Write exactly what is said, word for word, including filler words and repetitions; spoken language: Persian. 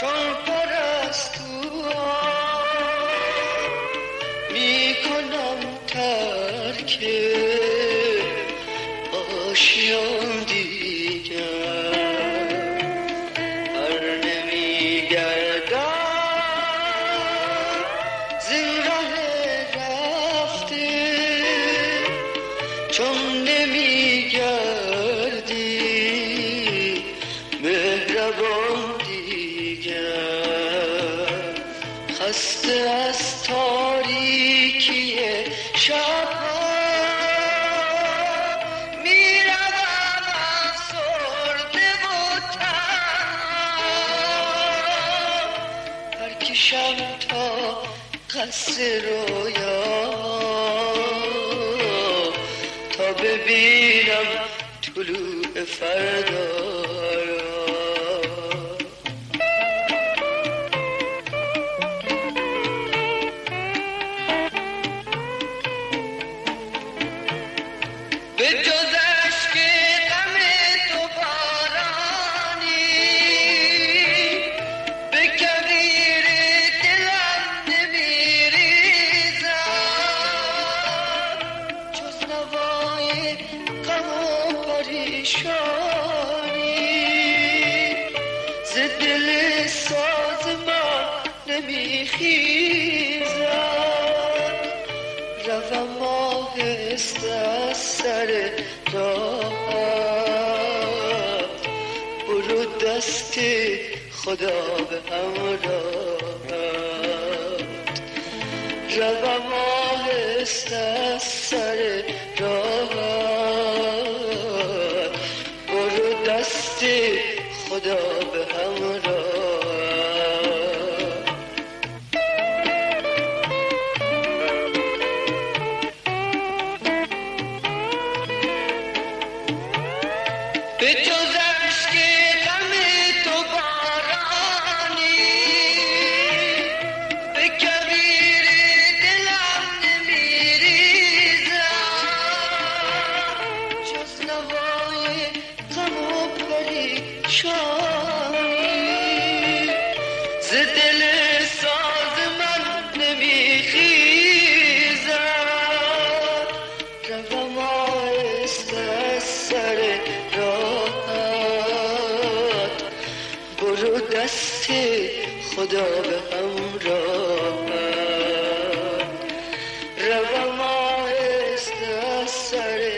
چون پرستوها میکنم ترک آشیان دیگر، هر نمیگردم زین ره رفته، چون نمیگردی مهربان دیگر. خسته از تاریکی شبها میروم افسرده و تنها، پرکشم تا قصر رویا تا ببینم طلوع فردا را. به جز اشک غم تو بارانی به کویر دلم نمیریزد، جز نوای غم و پریشانی ز دل ساز من نمیخیزد. روم آهسته از سر راهت، برو دست خدا به همراهت. روم آهسته از سر راهت، برو دست خدا به همراهت. به جز اشک غم تو بارانی به کویر دلم نمیریزد، جز نوای غم و پریشانی ز دل ساز من نمیخیزد. روم آهسته از سر راحت، برو دست خدا به همراهت. روم آهسته از سر